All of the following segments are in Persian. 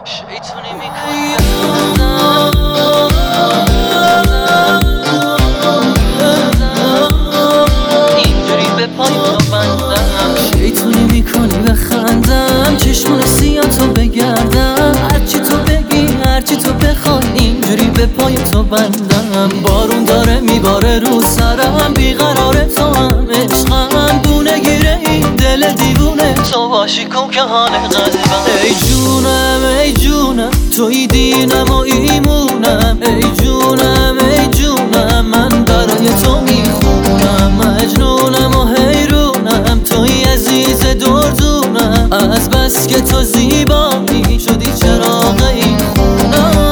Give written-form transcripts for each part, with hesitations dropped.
شیطونی میکنی اینجوری به پای تو بندم، شیطونی میکنی بخندم، چشمون سیاتو بگردم، هرچی تو بگی هرچی تو بخوای اینجوری به پای تو بندم. بارون داره میباره رو سرم، بیقراره تو هم عشقم، دونه گیره این دل دیوونه، تو باشی کن که حال قلبم. ای جونم ای جونم توی دینم و ایمونم، ای جونم ای جونم من برای تو میخونم، مجنونم و حیرونم توی عزیز دردونم، از بس که تو زیبایی شدی چراغ این خونم.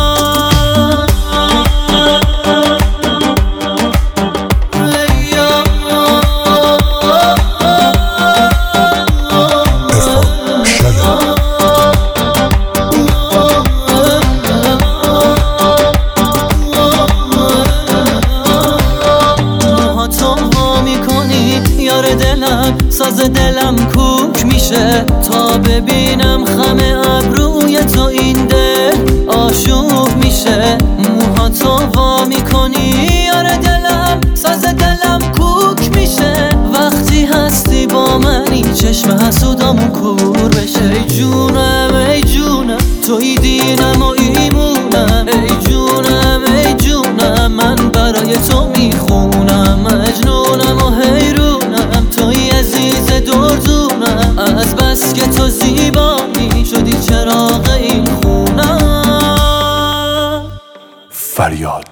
دلم ساز دلم کوک میشه تا ببینم خم ابروی تو این دل آشوب میشه. موهاتو وا میکنی یار دلم ساز دلم کوک میشه، وقتی هستی با منی چشم حسودامون کور بشه. ای جونم ای جونم توی دینم و ایمونم، ای جونم ای جونم من برای تو میخونم، مجنونم و حیرونم توی عزیز دردونم، از بس که تو زیبایی شدی چراغ این خونم. فریاد